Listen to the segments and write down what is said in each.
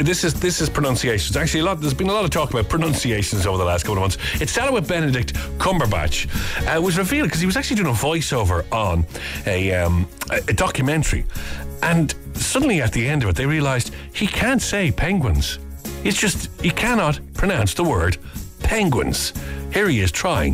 this is pronunciations. Actually, there's been a lot of talk about pronunciations over the last couple of months. It started with Benedict Cumberbatch. It was revealed because he was actually doing a voiceover on a documentary, and suddenly at the end of it, they realised he can't say penguins. It's just he cannot pronounce the word penguins. Here he is trying.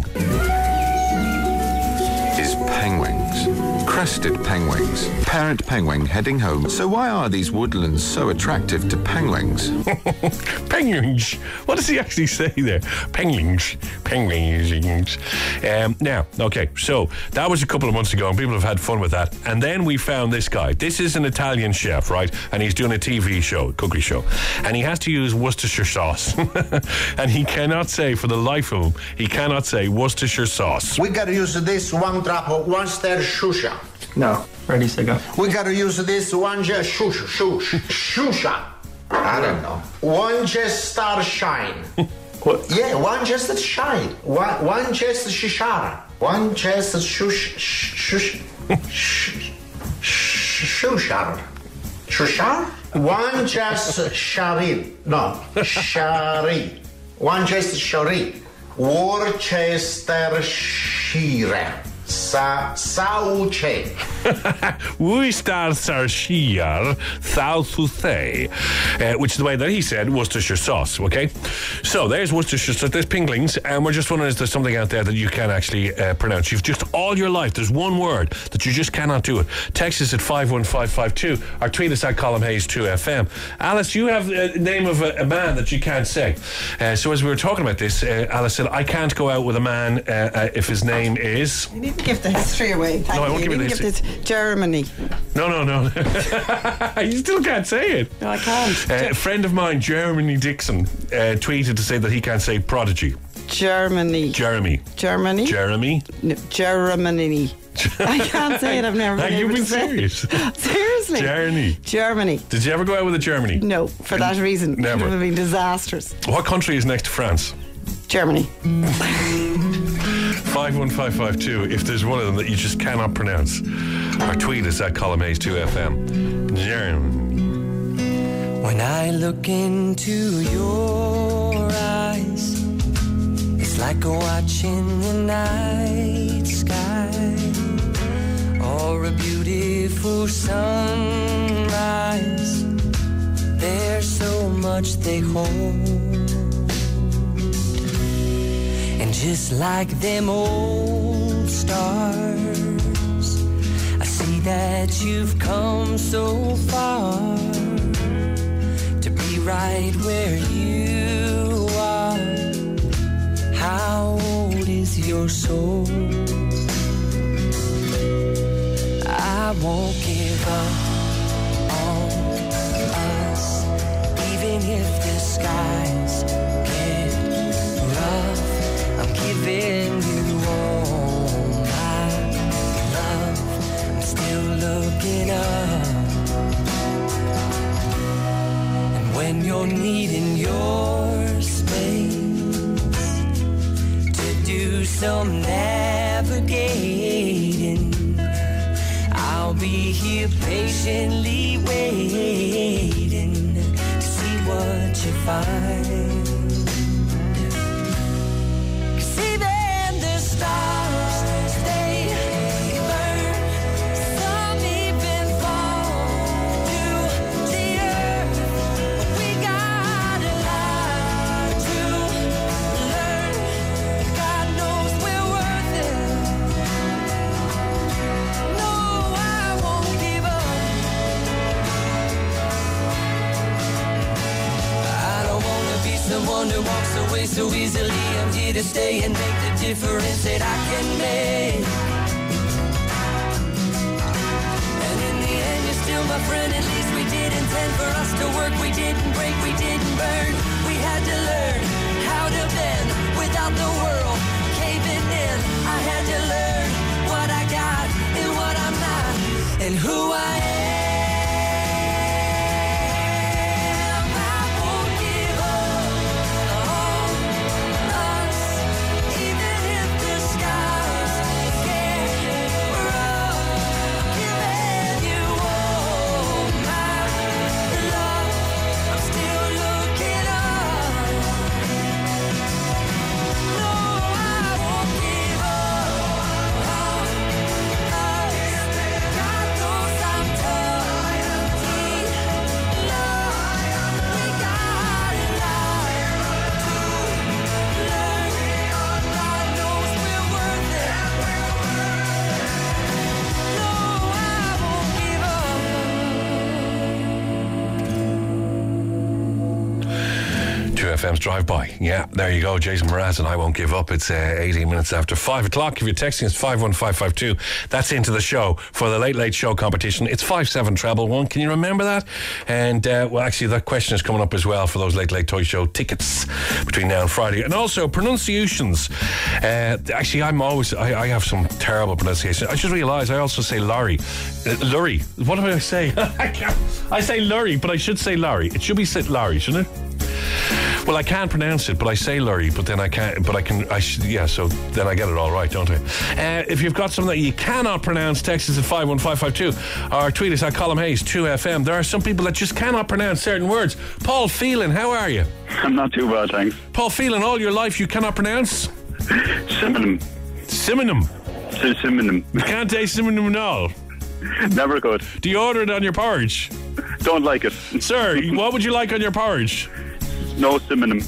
Is penguins. Crested penguins. Parent penguin heading home. So why are these woodlands so attractive to penguins? Penguins. What does he actually say there? Penguins. Penguins. Now, okay, so that was a couple of months ago and people have had fun with that. And then we found this guy. This is an Italian chef, right? And he's doing a TV show, cookery show. And he has to use Worcestershire sauce. And he cannot say, for the life of him, he cannot say Worcestershire sauce. We gotta use this one drop of Worcestershire. No. Ready, set, go. We gotta use this one shusha. I don't know. One just star shine. What? Yeah, one just shine. One just shishara. One just shushar. Shushar? One just shari. No, shari. One just shari. Worcestershire. Sauce. Worcestershire sauce, which is the way that he said Worcestershire sauce. Okay, so there's Worcestershire sauce. There's pinglings, and we're just wondering, is there something out there that you can actually pronounce? You've just all your life there's one word that you just cannot do it. Text us at 51552 or tweet us at Colin Hayes 2FM. Alice, you have the name of a man that you can't say. So as we were talking about this, Alice said, I can't go out with a man if his name is... You didn't give the history away. Thank No, I you. won't give you the You didn't give this Germany. No. You still can't say it. No, I can't. A friend of mine, Jeremy Dixon, tweeted to say that he can't say prodigy. Germany. Jeremy. Germany? Jeremy. No, Germany. I can't say it. I've never been You've able been to say it. serious. Seriously. Germany. Did you ever go out with a Germany? No, for that reason. Never. It would have been disastrous. What country is next to France? Germany. 51552 if there's one of them that you just cannot pronounce. Or tweet us at Colin Hayes 2FM. Germany. When I look into your eyes, it's like watching the night sky or a beautiful sunrise. There's so much they hold. And just like them old stars, I see that you've come so far to be right where you are. How old is your soul? I won't give up on us, even if the skies get rough. I'm giving you all my love. I'm still looking up. And when you're needing your space to do some navigating, I'll be here patiently waiting to see what you find. Someone who walks away so easily. I'm here to stay and make the difference that I can make. And in the end, you're still my friend. At least we did intend for us to work. We didn't break, we didn't burn. We had to learn how to bend without the world caving in. I had to learn what I got and what I'm not and who I am. Still 2FM's drive-by. Yeah, there you go. Jason Mraz and I Won't Give Up. It's 18 minutes after 5 o'clock. If you're texting us 51552, that's into the show for the Late Late Show competition. It's 5711. Can you remember that? And, well, actually, that question is coming up as well for those Late Late Toy Show tickets between now and Friday. And also, pronunciations. Actually, I have some terrible pronunciation. I just realised I also say lorry. Lurry. What do I say? I say lurry, but I should say lorry. It should be said lorry, shouldn't it? Well, I can't pronounce it, but I say lorry, but then I can't, but I can, so then I get it all right, don't I? If you've got something that you cannot pronounce, text us at 51552 or tweet us at Colm Hayes 2FM. There are some people that just cannot pronounce certain words. Paul Phelan, how are you? I'm not too bad, thanks. Paul Phelan, all your life you cannot pronounce? Synonym. Synonym. Synonym. You can't say synonym at all. Never could. Do you order it on your porridge? Don't like it. Sir, what would you like on your porridge? No synonym.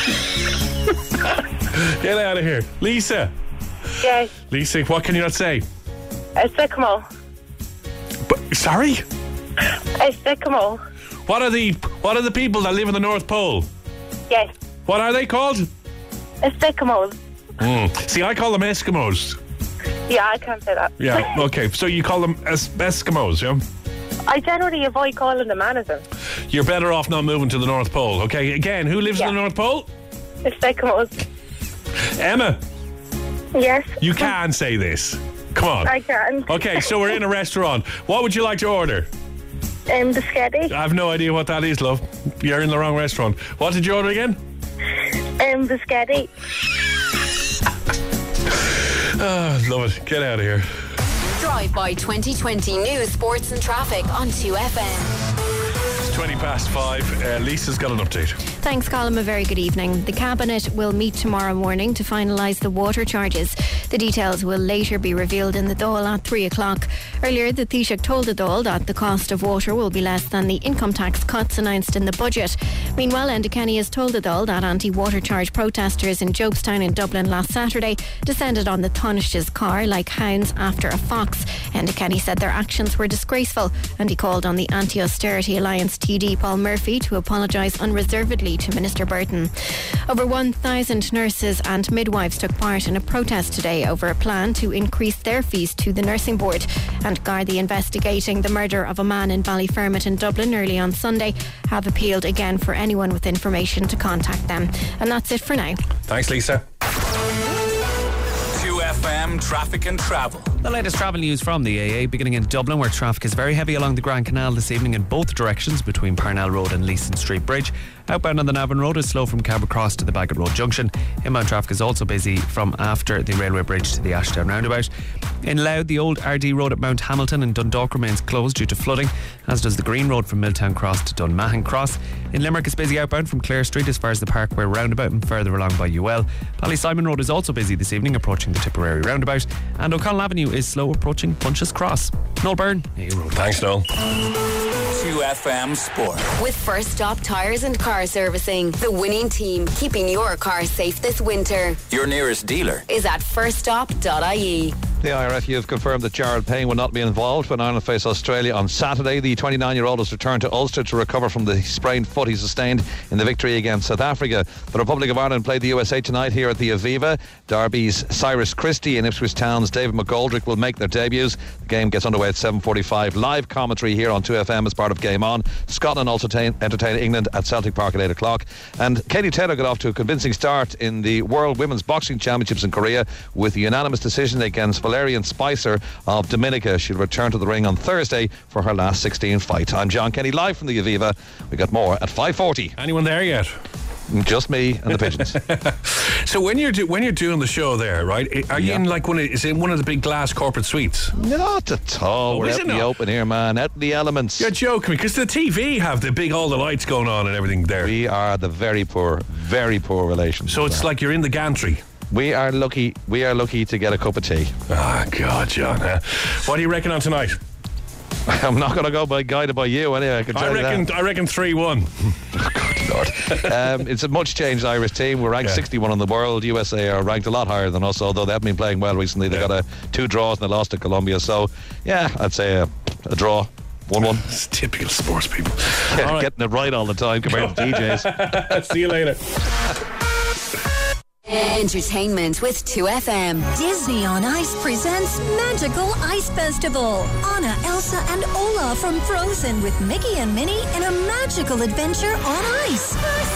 Get out of here. Lisa. Yes. Lisa, what can you not say? Eskimo. Sorry? Eskimo. What are the people that live in the North Pole? Yes. What are they called? Eskimos. See, I call them Eskimos. Yeah, I can't say that. Yeah, okay. So you call them Eskimos, yeah? I generally avoid calling them anything. You're better off not moving to the North Pole. Okay, again, who lives in the North Pole? Eskimos. Emma. Yes. You can say this. Come on. I can. Okay, so we're in a restaurant. What would you like to order? Biscotti. I have no idea what that is, love. You're in the wrong restaurant. What did you order again? Biscotti. Love it. Get out of here. Drive-by 2020 news, sports and traffic on 2FM. It's 5:20. Lisa's got an update. Thanks, Colm. A very good evening. The Cabinet will meet tomorrow morning to finalise the water charges. The details will later be revealed in the Dáil at 3 o'clock. Earlier, the Taoiseach told the Dáil that the cost of water will be less than the income tax cuts announced in the budget. Meanwhile, Enda Kenny has told the Dáil that anti-water charge protesters in Jobestown in Dublin last Saturday descended on the Taoiseach's car like hounds after a fox. Enda Kenny said their actions were disgraceful, and he called on the Anti-Austerity Alliance TD Paul Murphy to apologise unreservedly to Minister Burton. Over 1,000 nurses and midwives took part in a protest today over a plan to increase their fees to the Nursing Board. And Gardaí investigating the murder of a man in Ballyfermot in Dublin early on Sunday have appealed again for anyone with information to contact them. And that's it for now. Thanks, Lisa. 2FM traffic and travel. The latest travel news from the AA, beginning in Dublin, where traffic is very heavy along the Grand Canal this evening in both directions between Parnell Road and Leeson Street Bridge. Outbound on the Navan Road is slow from Cabra Cross to the Bagot Road Junction. Inbound traffic is also busy from after the railway bridge to the Ashdown roundabout. In Louth, the old RD Road at Mount Hamilton in Dundalk remains closed due to flooding, as does the Green Road from Milltown Cross to Dunmahan Cross. In Limerick, it's busy outbound from Clare Street as far as the Parkway roundabout and further along by UL. Ballysimon Road is also busy this evening approaching the Tipperary roundabout, and O'Connell Avenue is slow approaching Punches Cross. Noel Byrne, AA Road. Thanks, Noel. 2FM Sport. With First Stop Tyres and Car Servicing, the winning team keeping your car safe this winter. Your nearest dealer is at firststop.ie. The IRFU have confirmed that Gerald Payne will not be involved when Ireland face Australia on Saturday. The 29-year-old has returned to Ulster to recover from the sprained foot he sustained in the victory against South Africa. The Republic of Ireland played the USA tonight here at the Aviva. Derby's Cyrus Christie and Ipswich Town's David McGoldrick will make their debuts. The game gets underway at 7:45. Live commentary here on 2FM as part of Game On. Scotland also entertain England at Celtic Park at 8 o'clock. And Katie Taylor got off to a convincing start in the World Women's Boxing Championships in Korea with a unanimous decision against Valerian Spicer of Dominica. She'll return to the ring on Thursday for her last 16 fight. I'm John Kenny, live from the Aviva. We got more at 5:40. Anyone there yet? Just me and the pigeons. So when you're doing the show there, right? Are you in like is it one of the big glass corporate suites? Not at all. We're out in the open here, man. Out in the elements. You're joking me, because the TV have all the lights going on and everything there. We are the very poor relations. So it's like you're in the gantry. We are lucky to get a cup of tea. Ah, God, John. What do you reckon on tonight? I'm not going to go guided by you anyway. I reckon 3-1. Oh, good Lord. It's a much changed Irish team. We're ranked 61 in the world. USA are ranked a lot higher than us, although they haven't been playing well recently. They got 2 draws and they lost to Colombia. So, yeah, I'd say a draw. 1-1. It's typical sports people. Yeah, All right. getting it right all the time compared to DJs. See you later. Entertainment with 2FM. Disney on Ice presents Magical Ice Festival. Anna, Elsa, and Ola from Frozen with Mickey and Minnie in a magical adventure on ice.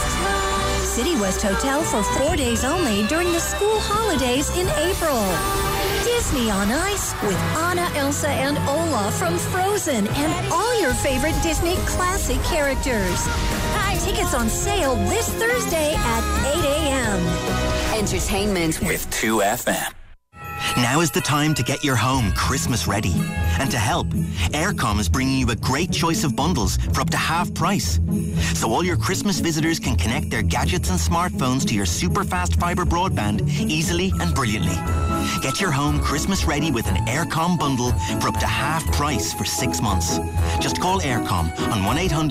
City West Hotel for 4 days only during the school holidays in April. Disney on Ice with Anna, Elsa, and Ola from Frozen and all your favorite Disney classic characters. Tickets on sale this Thursday at 8 a.m. Entertainment with 2FM. Now is the time to get your home Christmas ready. And to help, Aircom is bringing you a great choice of bundles for up to half price. So all your Christmas visitors can connect their gadgets and smartphones to your super fast fibre broadband easily and brilliantly. Get your home Christmas ready with an Aircom bundle for up to half price for 6 months. Just call Aircom on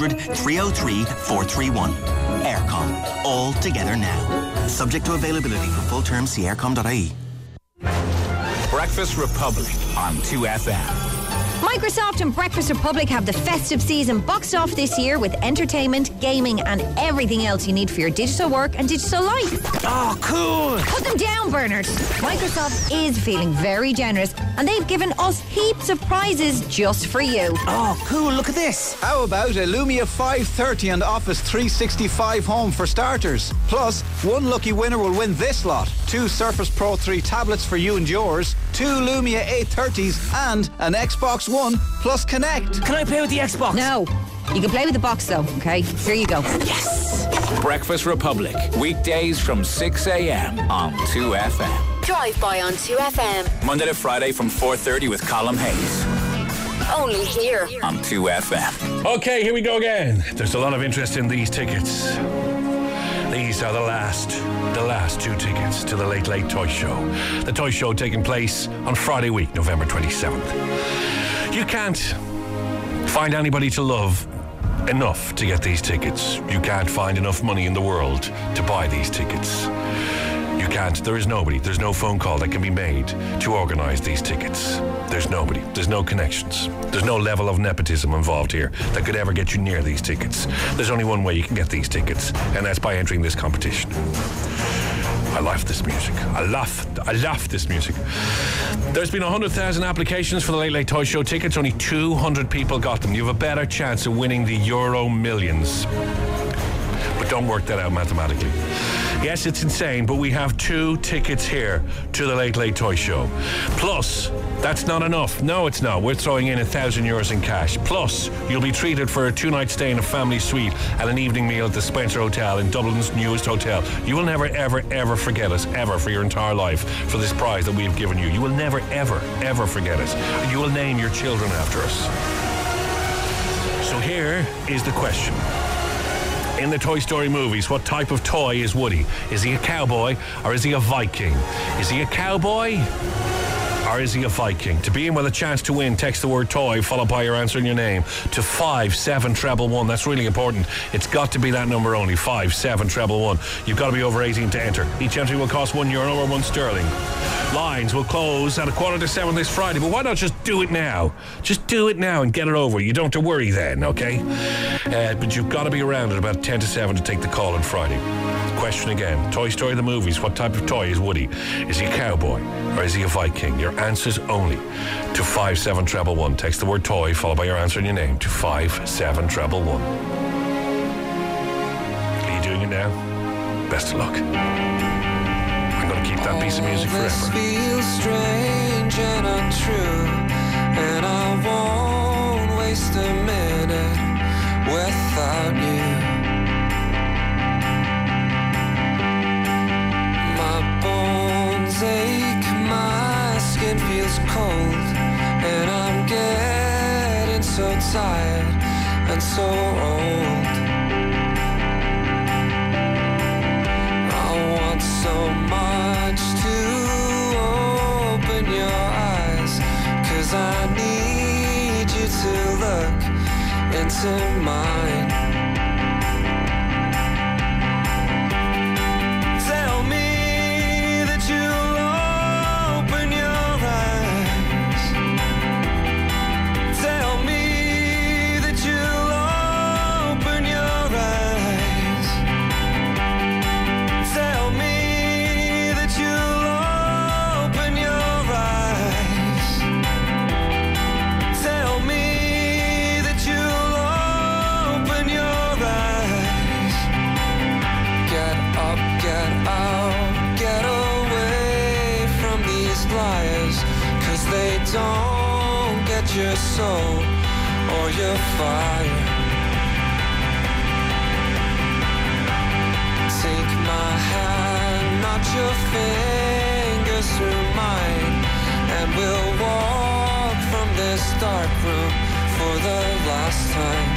1-800-303-431. Aircom. All together now. Subject to availability. For full terms, see aircom.ie. Breakfast Republic on 2FM. Microsoft and Breakfast Republic have the festive season boxed off this year with entertainment, gaming, and everything else you need for your digital work and digital life. Oh, cool! Put them down, Bernard. Microsoft is feeling very generous, and they've given us heaps of prizes just for you. Oh, cool, look at this. How about a Lumia 530 and Office 365 home for starters? Plus, one lucky winner will win this lot. 2 Surface Pro 3 tablets for you and yours, 2 Lumia 830s, and an Xbox One plus Connect. Can I play with the Xbox? No. You can play with the box, though, okay? Here you go. Yes! Breakfast Republic, weekdays from 6 a.m. on 2FM. Drive by on 2FM. Monday to Friday from 4:30 with Colm Hayes. Only here on 2FM. Okay, here we go again. There's a lot of interest in these tickets. These are the last 2 tickets to the Late Late Toy Show. The Toy Show taking place on Friday week, November 27th. You can't find anybody to love enough to get these tickets. You can't find enough money in the world to buy these tickets. You can't. There is nobody. There's no phone call that can be made to organise these tickets. There's nobody. There's no connections. There's no level of nepotism involved here that could ever get you near these tickets. There's only one way you can get these tickets, and that's by entering this competition. I love this music. I love this music. There's been 100,000 applications for the Late Late Toy Show tickets. Only 200 people got them. You have a better chance of winning the Euro Millions. But don't work that out mathematically. Yes, it's insane, but we have 2 tickets here to the Late Late Toy Show. Plus, that's not enough. No, it's not. We're throwing in €1,000 in cash. Plus, you'll be treated for a 2-night stay in a family suite and an evening meal at the Spencer Hotel in Dublin's newest hotel. You will never, ever, ever forget us, ever, for your entire life, for this prize that we have given you. You will never, ever, ever forget us. You will name your children after us. So here is the question. In the Toy Story movies, what type of toy is Woody? Is he a cowboy or is he a Viking? Is he a cowboy or is he a Viking? To be in with a chance to win, text the word toy followed by your answer and your name to 57111. That's really important. It's got to be that number only, 57111. You've got to be over 18 to enter. Each entry will cost €1 or £1. Lines will close at 7:15 this Friday, but why not just do it now? Just do it now and get it over. You don't have to worry then, okay? But you've got to be around at about 10 to 7 to take the call on Friday. Question again. Toy Story the movies. What type of toy is Woody? Is he a cowboy or is he a Viking? Your answers only to 57111. Text the word toy followed by your answer and your name to 57111. Are you doing it now? Best of luck. I'm going to keep that piece of music forever. This feels strange and untrue, and I won't waste a minute without you. My bones ache, my skin feels cold, and I'm getting so tired and so old. I want so much to open your eyes, 'cause I need you to look into mine. Tell me that you'll open your eyes. Tell me your soul or your fire. Take my hand, not your fingers through mine, and we'll walk from this dark room for the last time.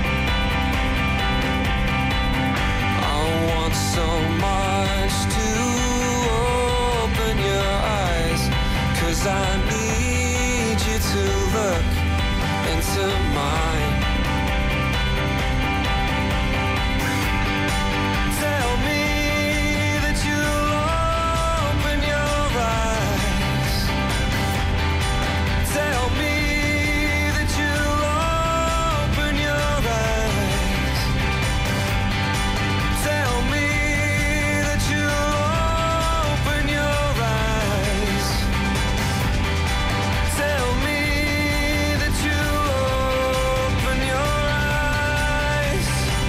I want so much to open your eyes, 'cause I need you to look into mine. Tell me that you'll open your eyes. Tell me that you'll open your eyes. Tell me that you'll open your eyes. Tell me that you'll open your eyes.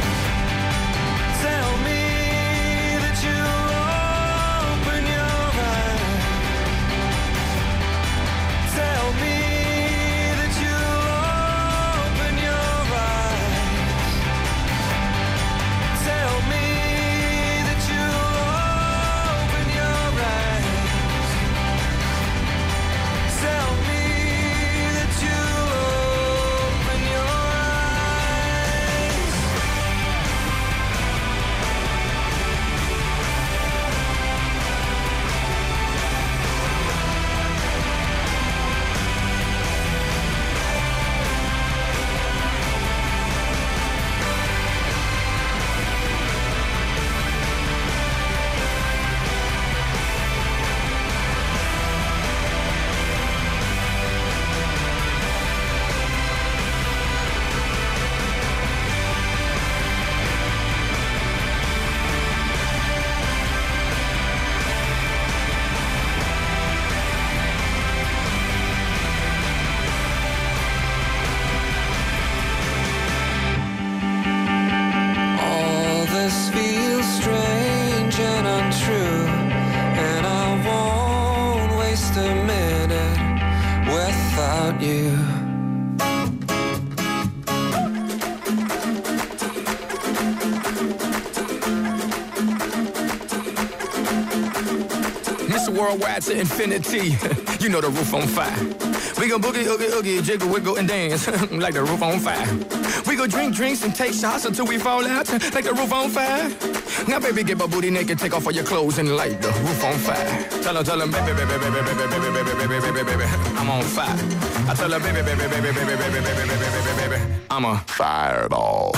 Tell me that you'll open your eyes. Tell me that you'll open your eyes. Tell me that you'll open your eyes. Tell me that you'll open your eyes. All this feels strange and untrue, and I won't waste a minute without you. Mr. Worldwide to infinity. You know the roof on fire. We gon' boogie, oogie, oogie, jiggle, wiggle, and dance like the roof on fire. We go drink drinks and take shots until we fall out like the roof on fire. Now, baby, get my booty naked, take off all your clothes and light the roof on fire. Tell her, baby, baby, baby, baby, baby, baby, baby, baby, baby, I'm on fire. I tell her, baby, baby, baby, baby, baby, baby, baby, baby, baby, I'm a fireball.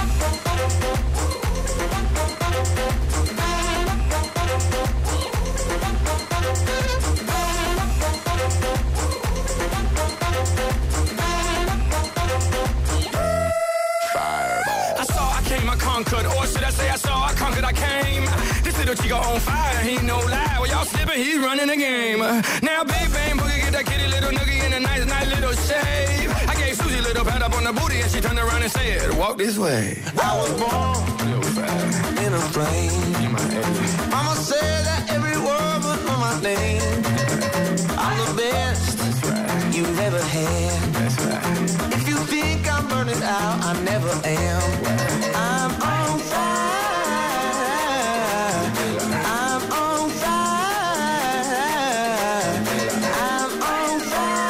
I saw, I came, I conquered, or should I say I saw, I conquered, I came. This little chico on fire, he no lie. Well, y'all slipping, he running the game. Now, big bang boogie, get that kitty little noogie in a nice, nice little shave. I gave Susie a little pat up on the booty, and she turned around and said, walk this way. I was born in a plane. Mama said that every word would know my name. I'm the best you've ever had. If you think I'm burning out, I never am. I'm on fire. I'm on fire. I'm on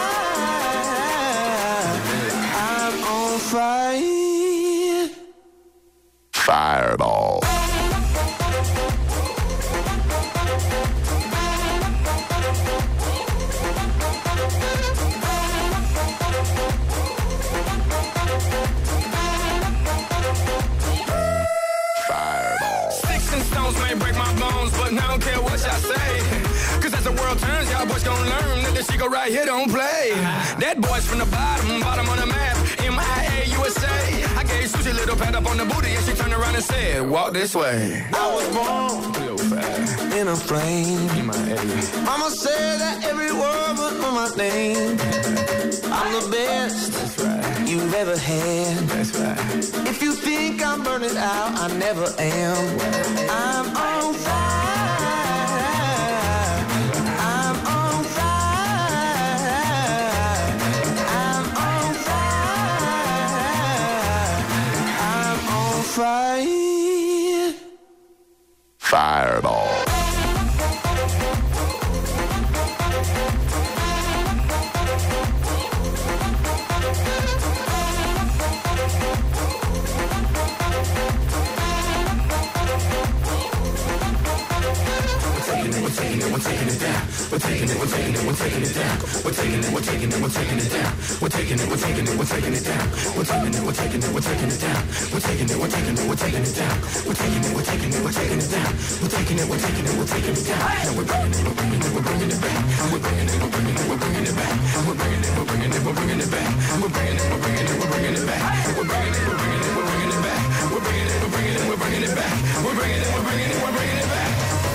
fire. I'm on fire. Fireball. Sticks and stones may break my bones, but I don't care what y'all say. Cause as the world turns, y'all boys gon' learn that this chico right here don't play. That boy's from the bottom, bottom on the map, MIA, USA. I gave Susie a little pat up on the booty, and she turned around and said, walk this way. I was born in a plane. Mama said that every word would know my name. I'm the best you've ever had. If you think I'm burning out, I never am. I'm on fire. I'm on fire. I'm Fireball. We're taking it down. We're taking it down. We're taking it down. We're taking it down. We're taking it down. We're taking it down. We're taking it down. We're taking it down. We're taking it down. We're taking it down. We're taking it down. We're taking it down. And we're bringing it back. And we're bringing it back. And we're bringing it back. And we're bringing it back. And we're bringing it back. And we're bringing it back. And we're bringing it back. And we're bringing it back. We're bringing it back. We're bringing it back.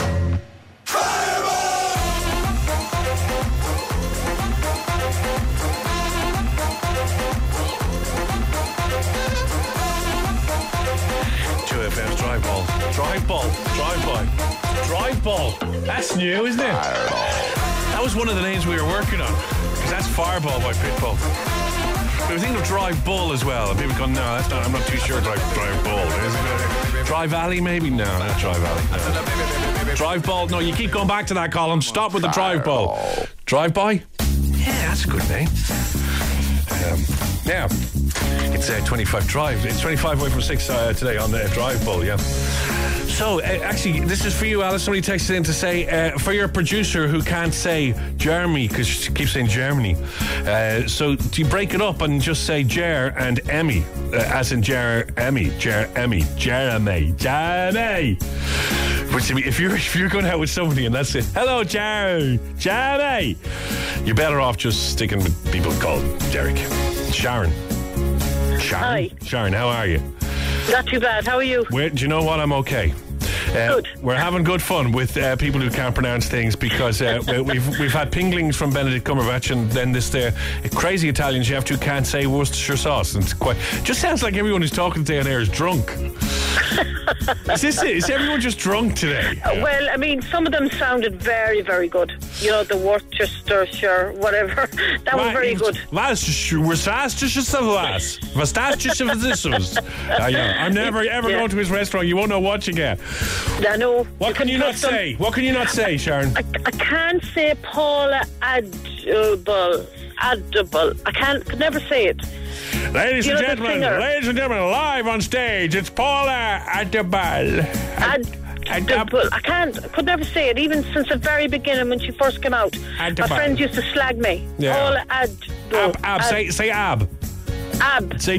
Drive ball. That's new, isn't it? That was one of the names we were working on. Because that's Fireball by Pitbull. We were thinking of Drive Bull as well. And people go, no, that's not. I'm not too sure. Drive Bull. Is it Drive Alley, maybe? No, not Drive Alley. No. Drive Ball. No, you keep going back to that column. Stop with the Drive Ball. Drive By? Yeah, that's a good name. Yeah. It's 25 Drive. It's 25 away from 6 today on the Drive Ball, yeah. So, actually, this is for you, Alice. Somebody texted in to say, for your producer who can't say Jeremy, because she keeps saying Germany. So, do you break it up and just say Jer and Emmy, as in Jeremy. Which, if you're going out with somebody and that's it, hello, Jeremy, you're better off just sticking with people called Derek. Sharon. Hi. Sharon, how are you? Not too bad. How are you? Do you know what? I'm okay. Good. We're having good fun with people who can't pronounce things because we've had pinglings from Benedict Cumberbatch and then this crazy Italian chef who can't say Worcestershire sauce. And it's just sounds like everyone who's talking today on air is drunk. Is this it? Is everyone just drunk today? Well, I mean, some of them sounded very, very good. You know, the Worcestershire, whatever. That was very good. I'm never ever going to his restaurant. You won't know what you get. I know. What can you not say? What can you not say, Sharon? I can't say Paula Adable. I could never say it. Ladies and gentlemen, live on stage, it's Paula Adable. I could never say it, even since the very beginning when she first came out. My friends used to slag me. Yeah. Paula Adable. Say Ab. Ab. Say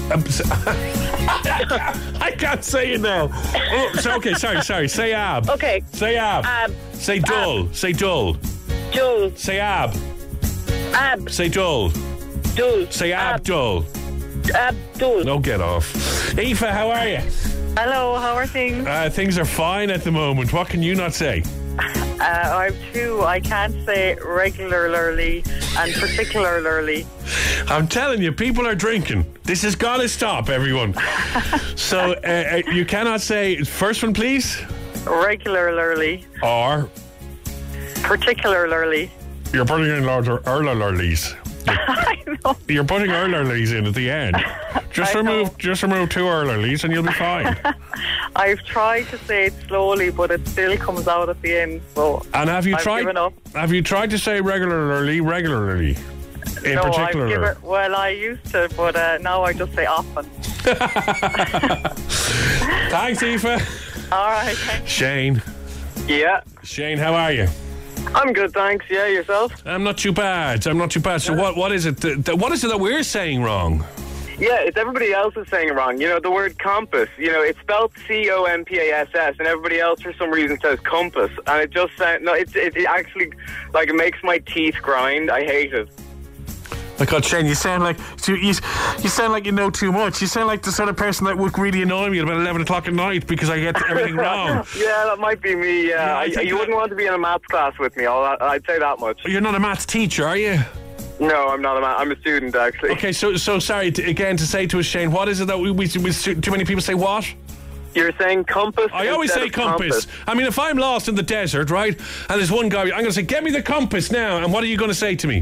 I can't say it now. Oh, so, okay, sorry. Say Ab. Okay. Say Ab. Ab. Say Dull. Ab. Say Dull. Dull. Say Ab. Ab. Say Dull. Dull. Say Abdul. Abdul. No, get off. Aoife, how are you? Hello, how are things? Things are fine at the moment. What can you not say? I have two. I can't say regularly and particularly. I'm telling you, people are drinking. This has got to stop, everyone. So, you cannot say, first one, please? Regularly. Or? Particularly. You're putting in larger Erlerleys. I know. You're putting Erlerleys in at the end. Just remove 2 Erlerleys and you'll be fine. I've tried to say it slowly, but it still comes out at the end. So and have you given up. Have you tried to say regularly? In particular? I used to, but now I just say often. Thanks, Aoife. All right. Thanks. Shane. Yeah. Shane, how are you? I'm good, thanks. Yeah, yourself? I'm not too bad. So what is it? What is it that we're saying wrong? Yeah, it's everybody else is saying it wrong. You know, the word compass, it's spelled COMPASS, and everybody else for some reason says compass. And it just sounds, it actually, it makes my teeth grind. I hate it. My God, Shane, you sound like you sound like you know too much. You sound like the sort of person that would really annoy me at about 11 o'clock at night because I get everything wrong. Yeah, that might be me. Yeah, you wouldn't want to be in a maths class with me. I'd say that much. You're not a maths teacher, are you? No, I'm not I'm a student, actually. Okay, so sorry to say to us, Shane. What is it that we too many people say what? You're saying compass. I always say compass. I mean, if I'm lost in the desert, right, and there's one guy, I'm going to say, "Get me the compass now." And what are you going to say to me?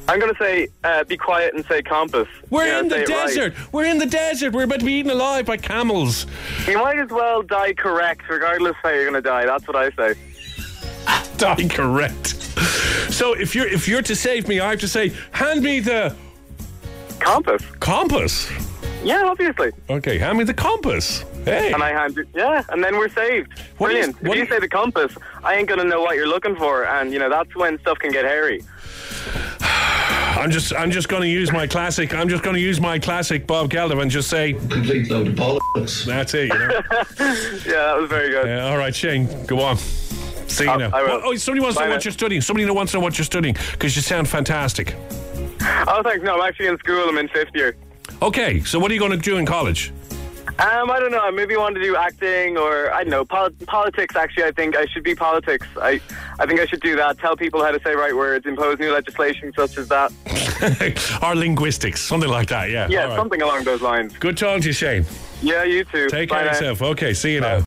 I'm going to say, be quiet and say compass. We're in the say it right. desert. We're in the desert. We're about to be eaten alive by camels. You might as well die correct, regardless of how you're going to die. That's what I say. Die correct. So if you're to save me, I have to say, hand me the compass. Compass? Yeah, obviously. Okay, hand me the compass. Hey. And I hand it, yeah, and then we're saved. Brilliant. If you say the compass, I ain't going to know what you're looking for, and, that's when stuff can get hairy. I'm just going to use my classic. I'm just going to use my classic Bob Geldof and just say complete load of bollocks. That's it. Yeah, that was very good. All right, Shane, go on. See you now. I will. Oh, somebody wants to know what you're studying. Somebody wants to know what you're studying because you sound fantastic. Oh, thanks. No, I'm actually in school. I'm in 5th year. Okay, so what are you going to do in college? I don't know. I maybe want to do acting or, I don't know, politics, actually. I think I should be politics. I think I should do that. Tell people how to say right words, impose new legislation such as that. Or linguistics, something like that, yeah. Yeah, All right. something along those lines. Good talking to you, Shane. Yeah, you too. Take care of yourself. Okay, see you now.